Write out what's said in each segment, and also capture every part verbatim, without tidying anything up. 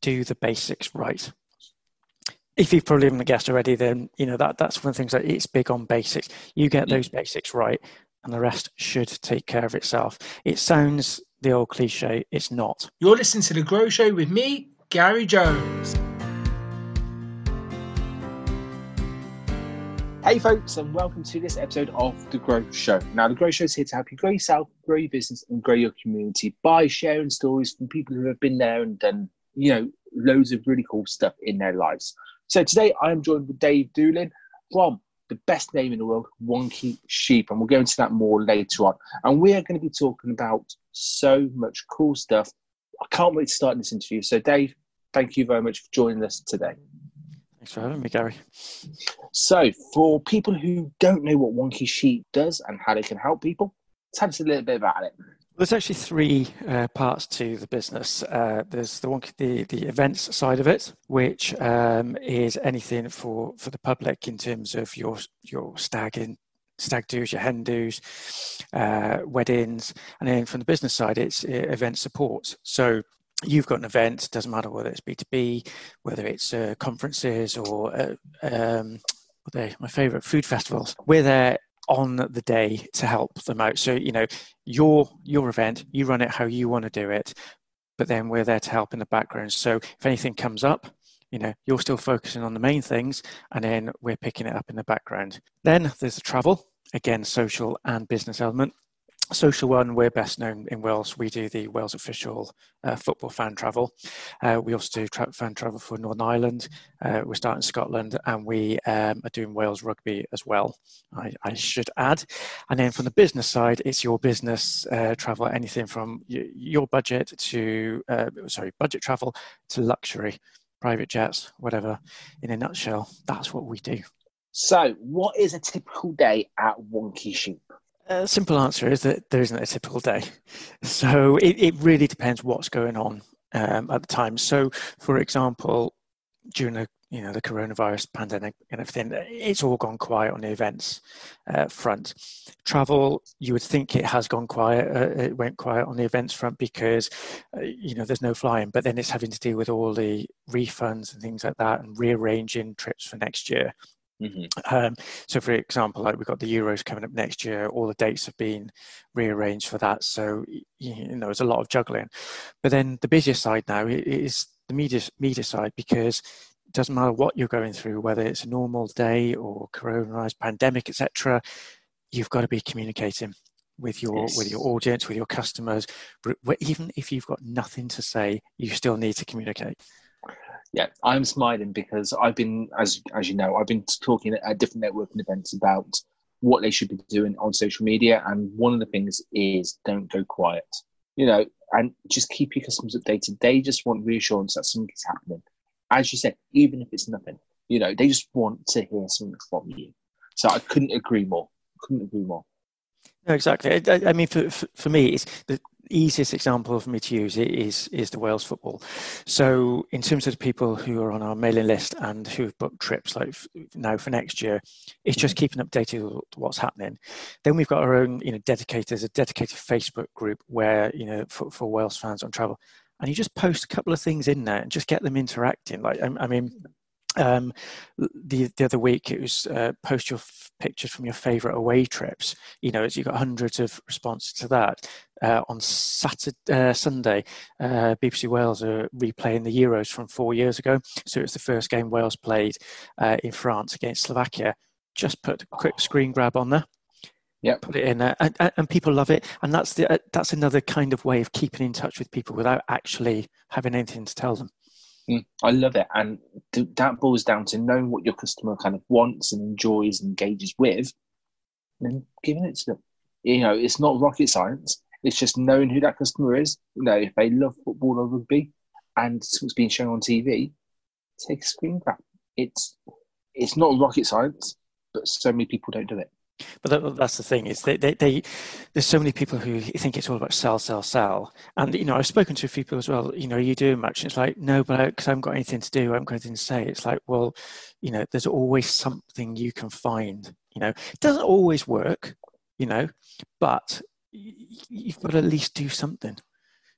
do the basics right. If you've probably haven't guessed already, then you know that that's one of the things that it's big on basics. You get those basics right, and the rest should take care of itself. It sounds the old cliche, it's not. You're listening to The Grow Show with me, Gary Jones. Hey folks, and welcome to this episode of The Grow Show. Now, The Grow Show is here to help you grow yourself, grow your business, and grow your community by sharing stories from people who have been there and done, you know, loads of really cool stuff in their lives. So today I am joined with Dave Doolin from the best name in the world, Wonky Sheep, and we'll go into that more later on. And we are going to be talking about so much cool stuff. I can't wait to start this interview. So Dave, thank you very much for joining us today. Thanks for having me, Gary. So for people who don't know what Wonky Sheep does and how they can help people, tell us a little bit about it. There's actually three uh, parts to the business. Uh, there's the, one, the the events side of it, which um, is anything for, for the public in terms of your your stag in, stag do's, your hen do's, uh, weddings, and then from the business side, it's uh, event support. So you've got an event, doesn't matter whether it's B two B, whether it's uh, conferences or uh, um, what are they, my favourite, food festivals. We're there on the day to help them out. So, you know, your your event, you run it how you want to do it, but then we're there to help in the background. So if anything comes up, you know, you're still focusing on the main things, and then we're picking it up in the background. Then there's the travel, again, social and business element. Social one, we're best known in Wales. We do the Wales official uh, football fan travel. Uh, we also do tra- fan travel for Northern Ireland. Uh, we're starting Scotland, and we um, are doing Wales rugby as well, I, I should add. And then from the business side, it's your business uh, travel, anything from y- your budget to, uh, sorry, budget travel to luxury, private jets, whatever. In a nutshell, that's what we do. So what is a typical day at Wonky Sheep? Uh, simple answer is that there isn't a typical day. So it, it really depends what's going on um, at the time. So, for example, during the you know the coronavirus pandemic and everything, it's all gone quiet on the events uh, front. Travel, you would think it has gone quiet. Uh, it went quiet on the events front because uh, you know there's no flying, but then it's having to deal with all the refunds and things like that, and rearranging trips for next year. Mm-hmm. Um, so, for example, like we've got the Euros coming up next year, all the dates have been rearranged for that. So, you know, there's a lot of juggling. But then the busiest side now is the media media side, because it doesn't matter what you're going through, whether it's a normal day or coronavirus, pandemic, et cetera. You've got to be communicating with your yes. with your audience, with your customers. But even if you've got nothing to say, you still need to communicate. Yeah, I'm smiling because I've been, as as you know, I've been talking at different networking events about what they should be doing on social media, and one of the things is don't go quiet, you know, and just keep your customers updated. They just want reassurance that something's happening. As you said, even if it's nothing, you know, they just want to hear something from you. So I couldn't agree more. Couldn't agree more. No, exactly. I, I mean, for, for for me, it's the easiest example for me to use is is the Wales football. So, in terms of the people who are on our mailing list and who've booked trips, like now for next year, it's just keeping updated with what's happening. Then we've got our own, you know, dedicated, there's a dedicated Facebook group where, you know, for, for Wales fans on travel, and you just post a couple of things in there and just get them interacting. Like, I, I mean. Um, the the other week it was uh, post your f- pictures from your favourite away trips. You know, as you got hundreds of responses to that. Uh, on Saturday, uh, Sunday, uh, B B C Wales are replaying the Euros from four years ago. So it's the first game Wales played uh, in France against Slovakia. Just put a quick screen grab on there. Yeah, put it in there, and, and people love it. And that's the uh, that's another kind of way of keeping in touch with people without actually having anything to tell them. Mm, I love it. And th- that boils down to knowing what your customer kind of wants and enjoys and engages with, and then giving it to them. You know, it's not rocket science. It's just knowing who that customer is. You know, if they love football or rugby and it's being shown on T V, take a screen grab. It's, it's not rocket science, but so many people don't do it. But that, that's the thing, is they, they, they, there's so many people who think it's all about sell, sell, sell. And, you know, I've spoken to a few people as well, you know, are you doing much? And it's like, no, but because I, I haven't got anything to do, I haven't got anything to say. It's like, well, you know, there's always something you can find, you know. It doesn't always work, you know, but you've got to at least do something.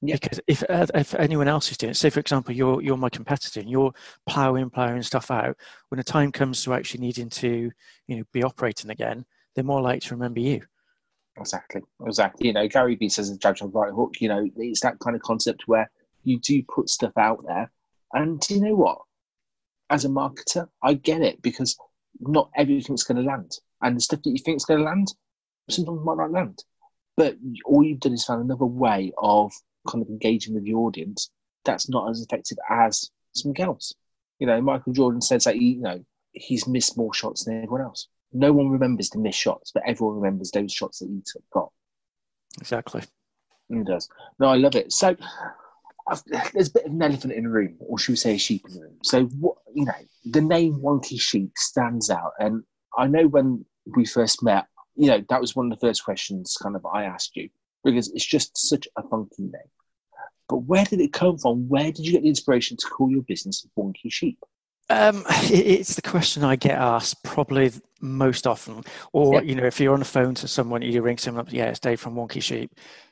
Yeah. Because if uh, if anyone else is doing it, say for example, you're you're my competitor and you're ploughing, ploughing stuff out, when the time comes to actually needing to, you know, be operating again, they're more likely to remember you. Exactly, exactly. You know, Gary Vee says a judge on right hook. You know, it's that kind of concept where you do put stuff out there, and do you know what? As a marketer, I get it because not everything's going to land, and the stuff that you think is going to land, sometimes might not land. But all you've done is found another way of kind of engaging with the audience that's not as effective as something else. You know, Michael Jordan says that he, you know, he's missed more shots than everyone else. No one remembers the missed shots, but everyone remembers those shots that he got. Exactly. He does. No, I love it. So I've, there's a bit of an elephant in the room, or should we say a sheep in the room? So, what, you know, the name Wonky Sheep stands out. And I know when we first met, you know, that was one of the first questions kind of I asked you, because it's just such a funky name. But where did it come from? Where did you get the inspiration to call your business Wonky Sheep? Um, it's the question I get asked probably most often. Or, yeah. you know, if you're on the phone to someone, you ring someone up, yeah, it's Dave from Wonky Sheep.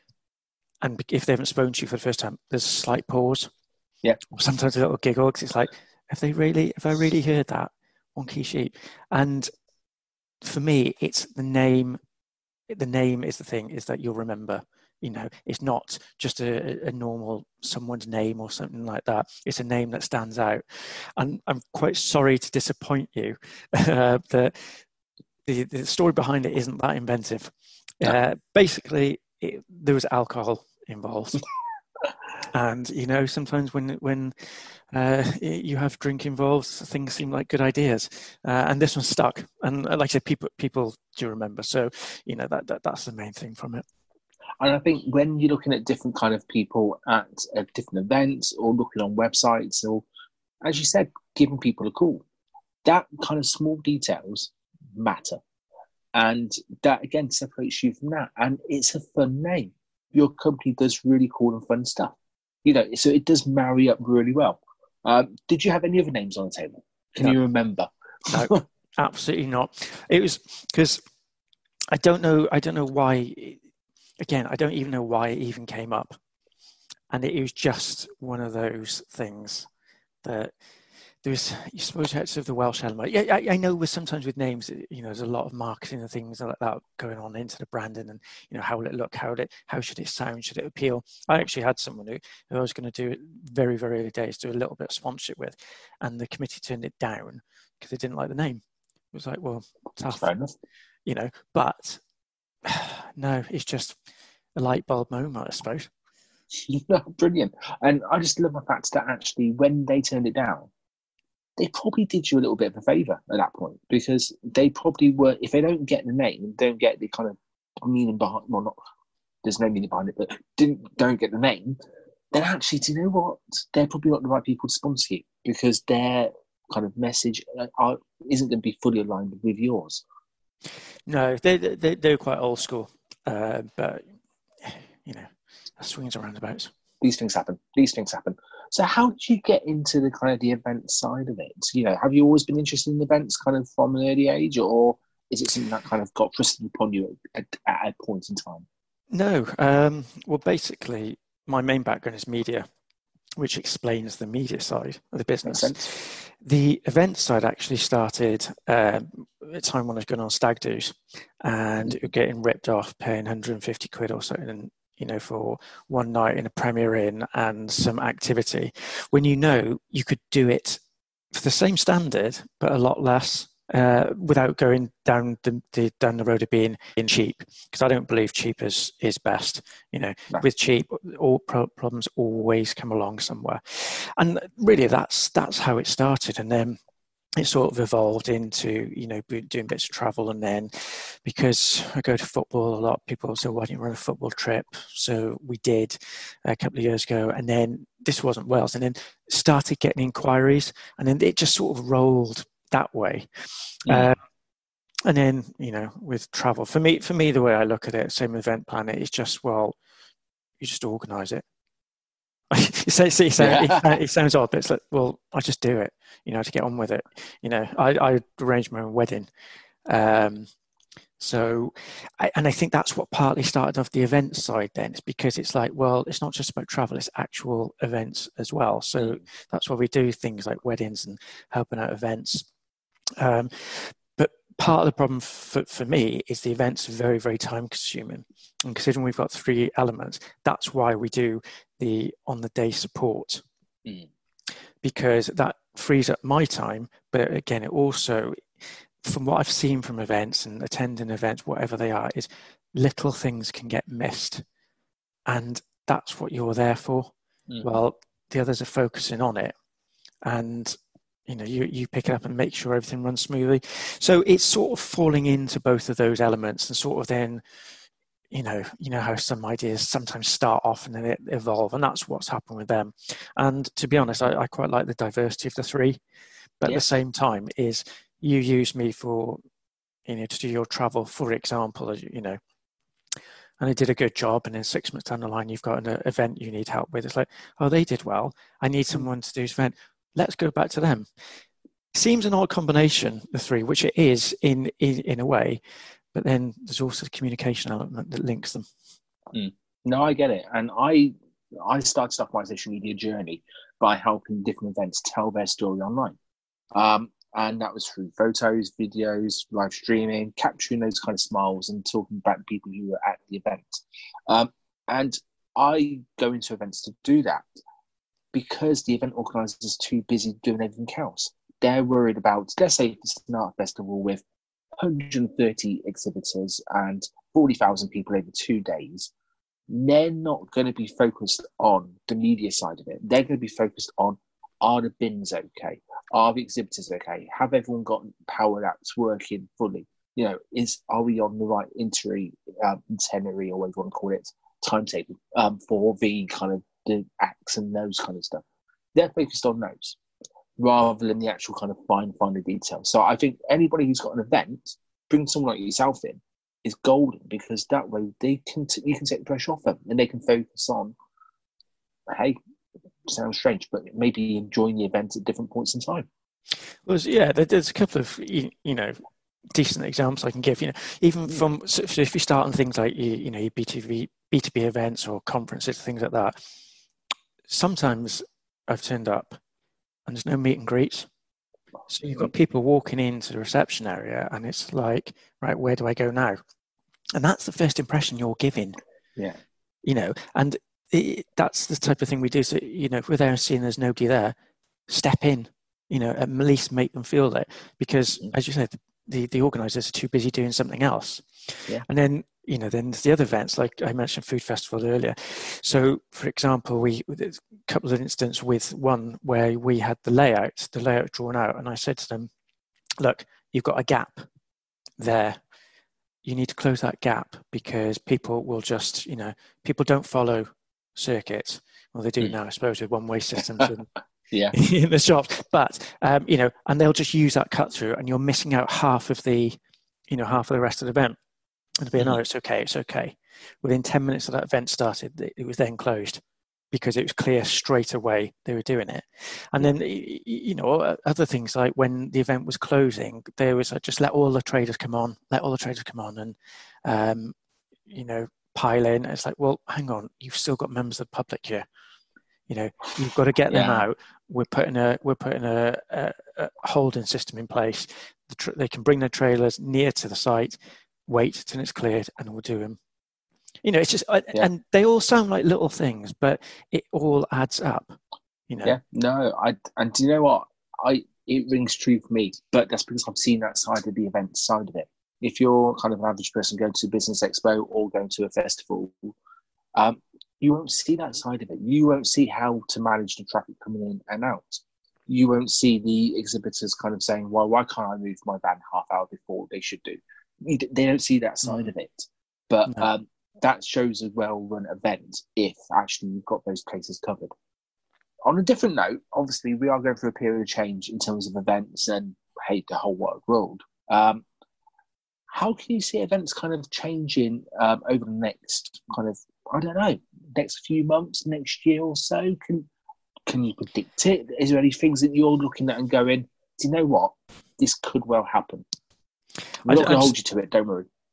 And if they haven't spoken to you for the first time, there's a slight pause. Yeah. Or sometimes a little giggle, because it's like, have they really, have I really heard that? Wonky Sheep. And for me, it's the name. The name is the thing, is that you'll remember. You know, it's not just a, a normal someone's name or something like that. It's a name that stands out. And I'm quite sorry to disappoint you uh, that the, the story behind it isn't that inventive. No. Uh, basically, it, there was alcohol involved. And, you know, sometimes when when uh, you have drink involved, things seem like good ideas. Uh, and this one stuck. And like I said, people people do remember. So, you know, that, that that's the main thing from it. And I think when you're looking at different kind of people at, at different events or looking on websites or, as you said, giving people a call, that kind of small details matter. And that, again, separates you from that. And it's a fun name. Your company does really cool and fun stuff. You know, so it does marry up really well. Um, did you have any other names on the table? Can no. you remember? No, absolutely not. It was because I don't know. I don't know why. It, again, I don't even know why it even came up, and it, it was just one of those things that there was. You suppose you had to have the Welsh element. Yeah, I, I know. With sometimes with names, you know, there's a lot of marketing and things like that going on into the branding, and you know, how will it look? How would it? How should it sound? Should it appeal? I actually had someone who, who I was going to do it very, very early days, do a little bit of sponsorship with, and the committee turned it down because they didn't like the name. It was like, well, tough, fair enough. You know, but no, it's just a light bulb moment, I suppose. Brilliant. And I just love the fact that actually when they turned it down, they probably did you a little bit of a favour at that point, because they probably were, if they don't get the name, don't get the kind of meaning behind, well, not, there's no meaning behind it, but didn't, don't get the name, then actually, do you know what? They're probably not the right people to sponsor you, because their kind of message are, isn't going to be fully aligned with yours. No, they, they, they're quite old school, uh, but, you know, swings and roundabouts. These things happen. These things happen. So how did you get into the kind of the event side of it? You know, have you always been interested in events kind of from an early age, or is it something that kind of got thrust upon you at, at a point in time? No. Um, well, basically, my main background is media, which explains the media side of the business. The event side actually started um, at a time when I was going on stag do's and getting ripped off, paying one hundred fifty quid or so, and you know, for one night in a Premier Inn and some activity, when you know you could do it for the same standard but a lot less, uh, without going down the, the down the road of being in cheap. Because I don't believe cheap is is best. You know, no. With cheap, all pro- problems always come along somewhere, and really that's that's how it started, and then it sort of evolved into, you know, doing bits of travel. And then because I go to football a lot, people say, why don't you run a football trip? So we did a couple of years ago. And then this wasn't Wales. And then started getting inquiries. And then it just sort of rolled that way. Yeah. Uh, and then, you know, with travel, for me, for me, the way I look at it, same event planner, is just, well, you just organise it. it, sounds, it, sounds, yeah. it, it sounds odd, but it's like, well, I just do it, you know, to get on with it. You know, I, I arranged my own wedding. Um, So, I, and I think that's what partly started off the event side then. It's because it's like, well, it's not just about travel, it's actual events as well. So mm. that's why we do things like weddings and helping out events. Um, but part of the problem for, for me is the events are very, very time consuming. And considering we've got three elements, that's why we do the on the day support. Mm. Because that frees up my time. But again, it also, from what I've seen from events and attending events, whatever they are, is little things can get missed. And that's what you're there for. Mm-hmm. Well, the others are focusing on it. And, you know, you, you pick it up and make sure everything runs smoothly. So it's sort of falling into both of those elements and sort of then, you know, you know how some ideas sometimes start off and then it evolve. And that's what's happened with them. And to be honest, I, I quite like the diversity of the three. But yeah. At the same time is, you use me for, you know, to do your travel, for example, you know, and I did a good job. And then six months down the line, you've got an event you need help with. It's like, oh, they did well. I need someone to do this event. Let's go back to them. Seems an odd combination, the three, which it is in, in, in a way, but then there's also the communication element that links them. Mm. No, I get it. And I, I started off my social media journey by helping different events tell their story online. Um, And that was through photos, videos, live streaming, capturing those kind of smiles and talking about the people who were at the event. Um, and I go into events to do that because the event organizer is too busy doing everything else. They're worried about, let's say, it's an art festival with one hundred thirty exhibitors and forty thousand people over two days. They're not going to be focused on the media side of it. They're going to be focused on, are the bins okay? Are the exhibitors okay? Have everyone got power apps working fully? You know, is are we on the right itinerary, um, itinerary or whatever you want to call it, timetable um, for the kind of the acts and those kind of stuff? They're focused on those rather than the actual kind of fine, finer details. So I think anybody who's got an event, bring someone like yourself in, is golden because that way they can t- you can take the pressure off them and they can focus on, hey, sounds strange, but maybe enjoying the event at different points in time. Well, yeah, there's a couple of, you know, decent examples I can give. You know, even from, so if you start on things like, you, you know, your B two B, B two B events or conferences, things like that, sometimes I've turned up and there's no meet and greets. So you've got people walking into the reception area and it's like, right, where do I go now? And that's the first impression you're giving. Yeah. You know, and it, that's the type of thing we do. So, you know, if we're there and seeing there's nobody there, step in, you know, at least make them feel that. Because, mm-hmm. as you said, the, the organisers are too busy doing something else. Yeah. And then, you know, then there's the other events, like I mentioned Food Festival earlier. So, for example, we there's a couple of instances with one where we had the layout, the layout drawn out, and I said to them, look, you've got a gap there. You need to close that gap because people will just, you know, people don't follow circuits. Well, they do mm. now, I suppose, with one-way systems in, yeah. in the shops. But, um, you know, and they'll just use that cut through and you're missing out half of the, you know, half of the rest of the event. And to be, mm. no, it's okay, it's okay. Within ten minutes of that event started, it was then closed because it was clear straight away they were doing it. And then, you know, other things like when the event was closing, there was like, just let all the traders come on, let all the traders come on and, um, you know, pile in. It's like, well, hang on, you've still got members of the public here. You know, you've got to get them yeah. out. We're putting a we're putting a, a, a holding system in place. The tra- they can bring their trailers near to the site, wait till it's cleared, and we'll do them. You know, it's just, yeah. and they all sound like little things, but it all adds up. You know. Yeah. No, I and do you know what? I it rings true for me, but that's because I've seen that side of the event side of it. If you're kind of an average person going to a business expo or going to a festival, um, you won't see that side of it. You won't see how to manage the traffic coming in and out. You won't see the exhibitors kind of saying, well, why can't I move my van half hour before they should do? They don't see that side mm. of it. But no. um, that shows a well-run event if actually you've got those places covered. On a different note, obviously, we are going through a period of change in terms of events and, hey, the whole wide world. Um, how can you see events kind of changing um, over the next kind of, I don't know, next few months, next year or so? Can can you predict it? Is there any things that you're looking at and going, do you know what? This could well happen. We're not going to hold you to it, don't worry.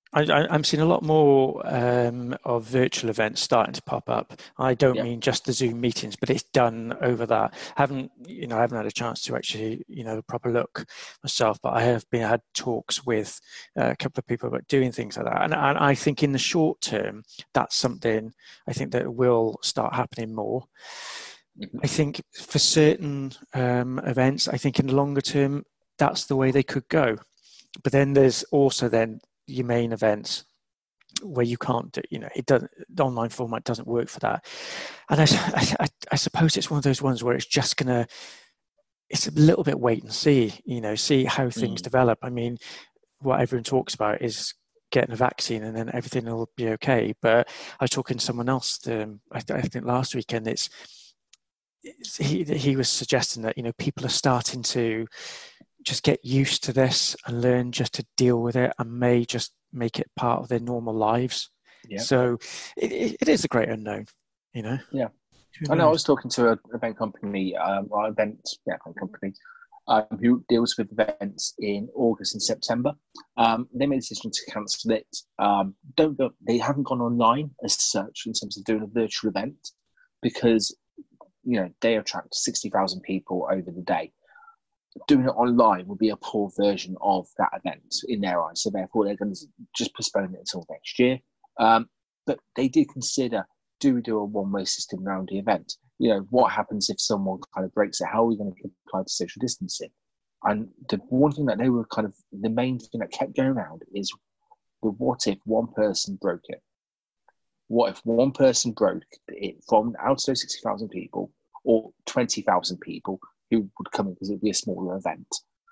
I, I, I'm seeing a lot more um, of virtual events starting to pop up. I don't Yeah. mean just the Zoom meetings, but it's done over that. Haven't you know? I haven't had a chance to actually you know proper look myself, but I have been had talks with uh, a couple of people about doing things like that. And, and I think in the short term, that's something I think that will start happening more. Mm-hmm. I think for certain um, events, I think in the longer term, that's the way they could go. But then there's also then your main events where you can't do, you know, it doesn't, the online format doesn't work for that. And I, I, I suppose it's one of those ones where it's just going to, it's a little bit wait and see, you know, see how things Mm. develop. I mean, what everyone talks about is getting a vaccine and then everything will be okay. But I was talking to someone else, um, I, I think last weekend, it's, it's he, he was suggesting that, you know, people are starting to just get used to this and learn just to deal with it and may just make it part of their normal lives. Yeah. So it, it is a great unknown, you know? Yeah. I know I was talking to an event company, um, or event, yeah, event company, um, who deals with events in August and September. Um, they made a decision to cancel it. Um, don't go, they haven't gone online as such in terms of doing a virtual event because, you know, they attract sixty thousand people over the day. Doing it online would be a poor version of that event in their eyes. So therefore, they're going to just postpone it until next year. Um, but they did consider, do we do a one-way system around the event? You know, what happens if someone kind of breaks it? How are we going to comply to social distancing? And the one thing that they were kind of, the main thing that kept going around is the what if one person broke it? What if one person broke it from out of those sixty thousand people or twenty thousand people who would come in because it would be a smaller event?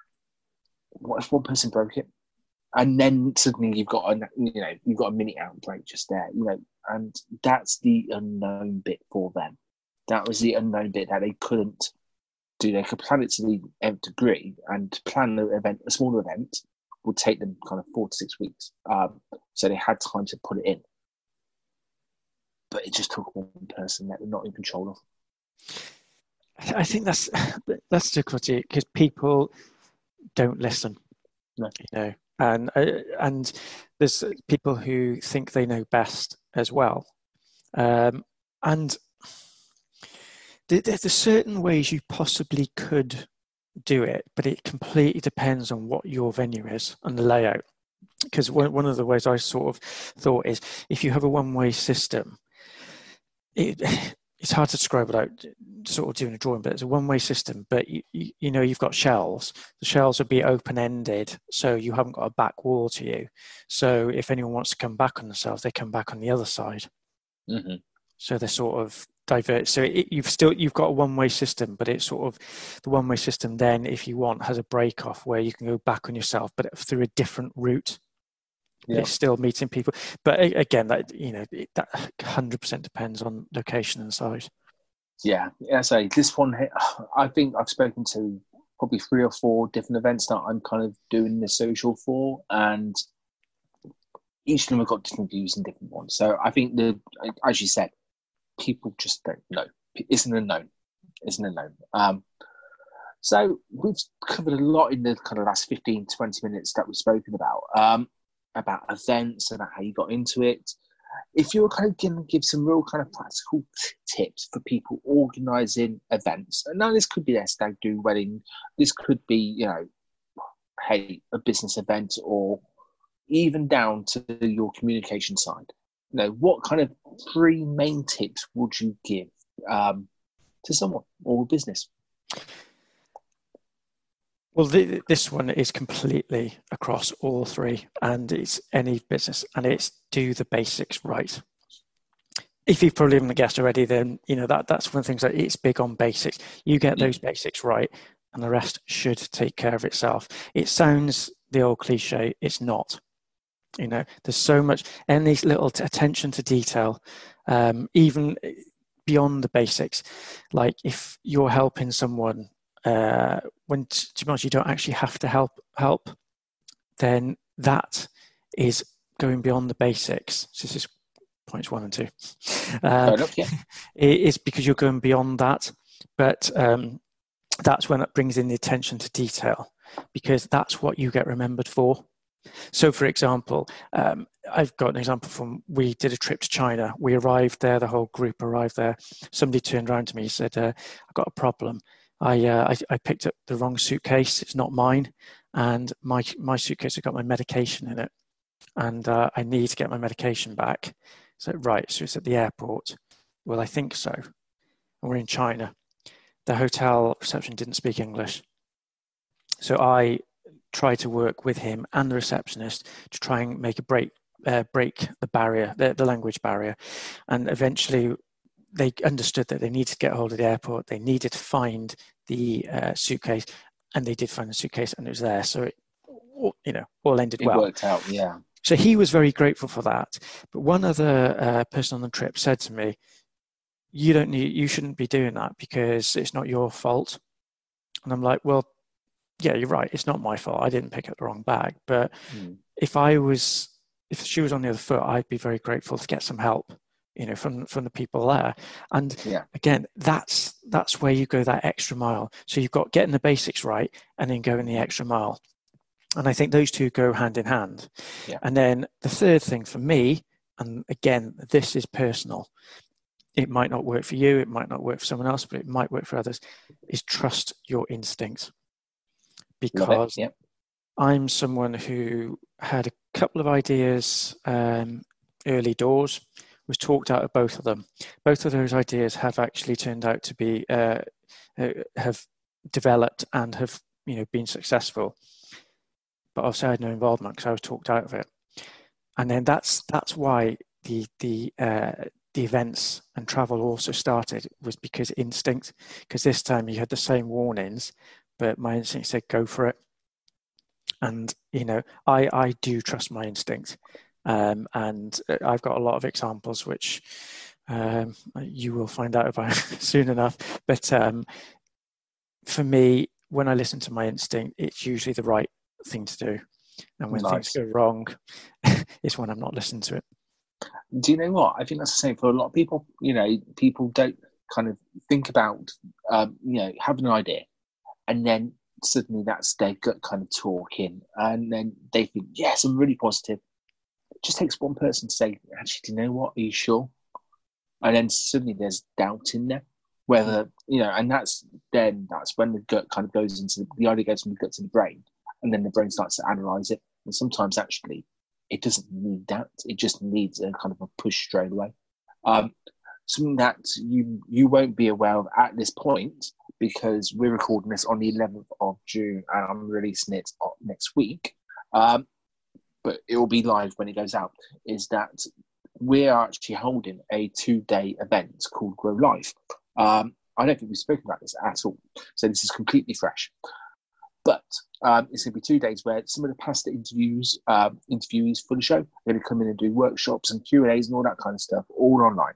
What if one person broke it? And then suddenly you've got a, you know, you've got a mini outbreak just there, you know, and that's the unknown bit for them. That was the unknown bit that they couldn't do. They could plan it to the nth degree, and plan the event, a smaller event would take them kind of four to six weeks. Um, so they had time to put it in. But it just took one person that they're not in control of. I think that's that's difficulty because people don't listen, no. you know, and uh, and there's people who think they know best as well, um, and there, there's certain ways you possibly could do it, but it completely depends on what your venue is and the layout. Because one one of the ways I sort of thought is if you have a one-way system, it. It's hard to describe without sort of doing a drawing, but it's a one-way system. But you, you, you know, you've got shelves. The shelves would be open-ended, so you haven't got a back wall to you. So if anyone wants to come back on themselves, they come back on the other side. Mm-hmm. So they're sort of divert. So it, you've still you've got a one-way system, but it's sort of the one-way system. Then, if you want, has a break-off where you can go back on yourself, but through a different route. Yeah. It's still meeting people, but again, that you know, that one hundred percent depends on location and size. Yeah, I say this one. I think I've spoken to probably three or four different events that I'm kind of doing the social for, and each of them have got different views and different ones. So I think the, as you said, people just don't know. It's an unknown. It's an unknown. Um, so we've covered a lot in the kind of last fifteen, twenty minutes that we've spoken about. Um, about events and how you got into it. If you were kind of going to give some real kind of practical t- tips for people organising events, and now this could be their stag do wedding, this could be, you know, hey, a business event, or even down to your communication side. You know, what kind of three main tips would you give um, to someone or a business? Well, the, this one is completely across all three, and it's any business, and it's do the basics right. If you've probably haven't guessed already, then you know that that's one of the things that it's big on basics. You get those basics right, and the rest should take care of itself. It sounds the old cliche, it's not. You know, there's so much, and these little t- attention to detail, um, even beyond the basics. Like if you're helping someone. Uh, when to be honest, you don't actually have to help help, then that is going beyond the basics. So this is points one and two. Uh, enough, yeah. It is because you're going beyond that, but um, that's when it brings in the attention to detail, because that's what you get remembered for. So, for example, um, I've got an example from, we did a trip to China. We arrived there, the whole group arrived there. Somebody turned around to me and said, uh, I've got a problem. I, uh, I I picked up the wrong suitcase. It's not mine. And my, my suitcase has got my medication in it. And uh, I need to get my medication back. So, right, so it's at the airport. Well, I think so. And we're in China. The hotel reception didn't speak English. So I tried to work with him and the receptionist to try and make a break, uh, break the barrier, the, the language barrier. And eventually they understood that they needed to get hold of the airport. They needed to find the uh, suitcase, and they did find the suitcase, and it was there. So it, you know, all ended It well. worked out, yeah. So he was very grateful for that. But one other uh, person on the trip said to me, you don't need, you shouldn't be doing that because it's not your fault. And I'm like, well, yeah, you're right. It's not my fault. I didn't pick up the wrong bag. But mm. if I was, if she was on the other foot, I'd be very grateful to get some help, you know, from, from the people there. And yeah. again, that's, that's where you go that extra mile. So you've got getting the basics right and then going the extra mile. And I think those two go hand in hand. Yeah. And then the third thing for me, and again, this is personal. It might not work for you. It might not work for someone else, but it might work for others, is trust your instincts. Because yep. I'm someone who had a couple of ideas um, early doors, was talked out of both of them. Both of those ideas have actually turned out to be, uh, uh, have developed and have, you know, been successful. But obviously I had no involvement because I was talked out of it. And then that's that's why the the uh, the events and travel also started, was because instinct. Because this time you had the same warnings, but my instinct said go for it. And you know, I I do trust my instinct, um, and I've got a lot of examples which um, you will find out about soon enough. But um, for me, when I listen to my instinct, it's usually the right thing to do. And when nice. things go wrong, it's when I'm not listening to it. Do you know what? I think that's the same for a lot of people. You know, people don't kind of think about, um, you know, having an idea, and then suddenly that's their gut kind of talking, and then they think, yes, I'm really positive. It just takes one person to say, actually, do you know what? Are you sure? And then suddenly there's doubt in there, whether, you know, and that's then that's when the gut kind of goes into the, the idea goes from the gut to the brain, and then the brain starts to analyze it. And sometimes actually it doesn't need that. It just needs a kind of a push straight away. Um, something that you you won't be aware of at this point, because we're recording this on the eleventh of June and I'm releasing it next week. Um, but it will be live when it goes out, is that we are actually holding a two-day event called Grow Life. Um, I don't think we've spoken about this at all, so this is completely fresh. But um, it's going to be two days where some of the past interviews, um, interviewees for the show, are going to come in and do workshops and Q and A's and all that kind of stuff, all online.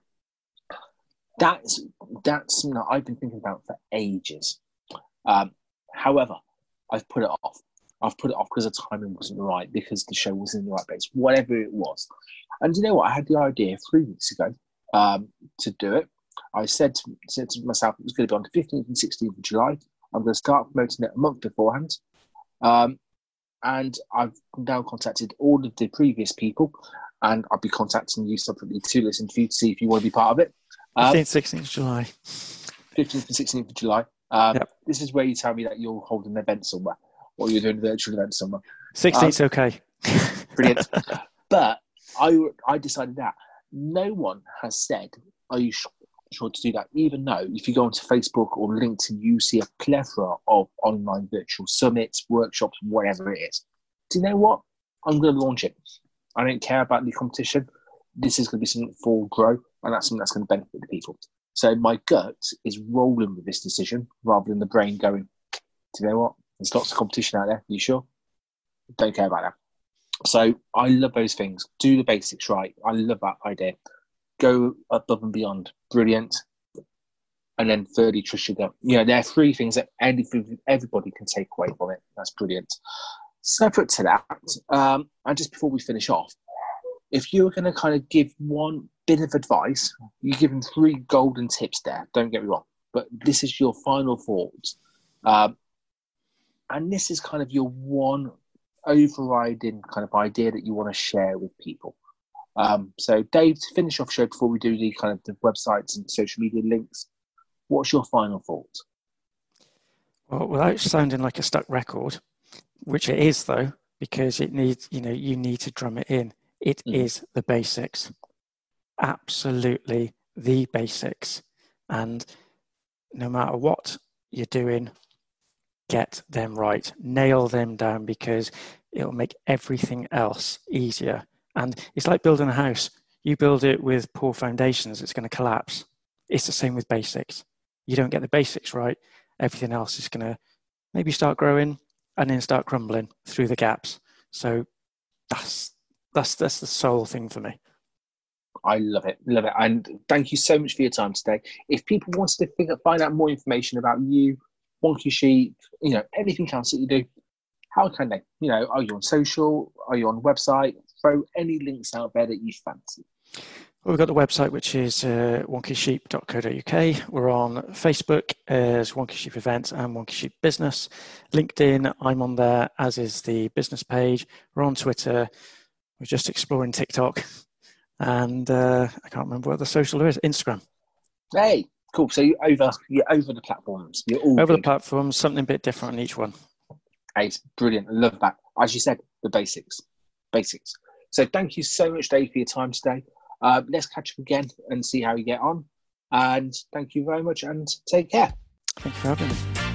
That's that's something that I've been thinking about for ages. Um, however, I've put it off. I've put it off because the timing wasn't right, because the show wasn't in the right place, whatever it was. And you know what? I had the idea three weeks ago um, to do it. I said to, said to myself it was going to be on the fifteenth and sixteenth of July. I'm going to start promoting it a month beforehand. Um, and I've now contacted all of the previous people, and I'll be contacting you separately to listen to you to see if you want to be part of it. Um, fifteenth, sixteenth of July. fifteenth and sixteenth of July. Um, yep. This is where you tell me that you're holding an event somewhere, or you're doing a virtual event somewhere. sixteenth, um, okay. Brilliant. But I, I decided that no one has said, are you sure? sure to do that, even though if you go onto Facebook or LinkedIn, you see a plethora of online virtual summits, workshops, whatever it is. Do you know what? I'm going to launch it. I don't care about the competition. This is going to be something for Grow, and that's something that's going to benefit the people. So my gut is rolling with this decision rather than the brain going, do you know what? There's lots of competition out there. Are you sure? Don't care about that. So I love those things. Do the basics right. I love that idea. Go above and beyond. Brilliant. And then thirdly, trust your gut. You know, there are three things that everybody can take away from it. That's brilliant. Separate to that, um, and just before we finish off, if you were going to kind of give one bit of advice, you give them three golden tips there, don't get me wrong, but this is your final thoughts. Um, and this is kind of your one overriding kind of idea that you want to share with people. Um, so, Dave, to finish off show before we do the kind of the websites and social media links, what's your final thought? Well, without sounding like a stuck record, which it is though, because it needs, you know, you need to drum it in. It mm. is the basics, absolutely the basics, and no matter what you're doing, get them right, nail them down, because it'll make everything else easier. And it's like building a house. You build it with poor foundations, it's going to collapse. It's the same with basics. You don't get the basics right, everything else is going to maybe start growing and then start crumbling through the gaps. So that's that's that's the sole thing for me. I love it, love it. And thank you so much for your time today. If people want to think, find out more information about you, Wonky Sheep, you know, anything else that you do, how can they? You know, are you on social? Are you on the website? Throw any links out there that you fancy. Well, we've got the website, which is uh, wonky sheep dot co dot uk. We're on Facebook as Wonky Sheep Events and Wonky Sheep Business. LinkedIn, I'm on there, as is the business page. We're on Twitter. We're just exploring TikTok. And uh, I can't remember what the social is. Instagram. Hey, cool. So you're over, you're over the platforms. You're all over good. the platforms, something a bit different on each one. Hey, it's brilliant. I love that. As you said, the basics. Basics. So thank you so much, Dave, for your time today. Uh, let's catch up again and see how you get on. And thank you very much and take care. Thank you for having me.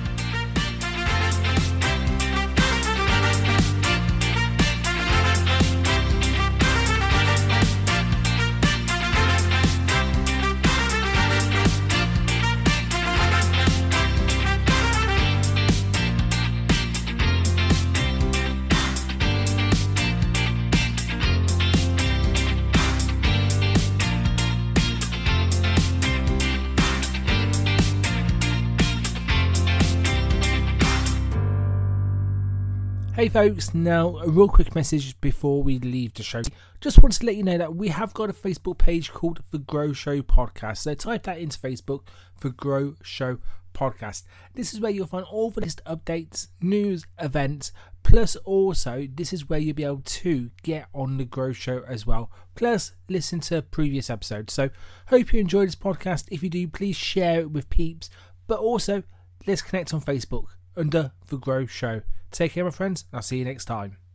Hey folks, now a real quick message before we leave the show. Just wanted to let you know that we have got a Facebook page called The Grow Show Podcast. So type that into Facebook, The Grow Show Podcast. This is where you'll find all the latest updates, news, events, plus also this is where you'll be able to get on The Grow Show as well. Plus listen to previous episodes. So hope you enjoyed this podcast. If you do, please share it with peeps. But also, let's connect on Facebook under The Grow Show. Take care, my friends. I'll see you next time.